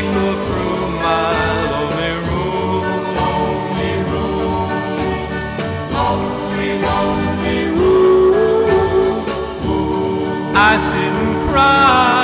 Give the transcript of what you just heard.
echo through my lonely room. Lonely room, lonely, lonely room. I sit and cry.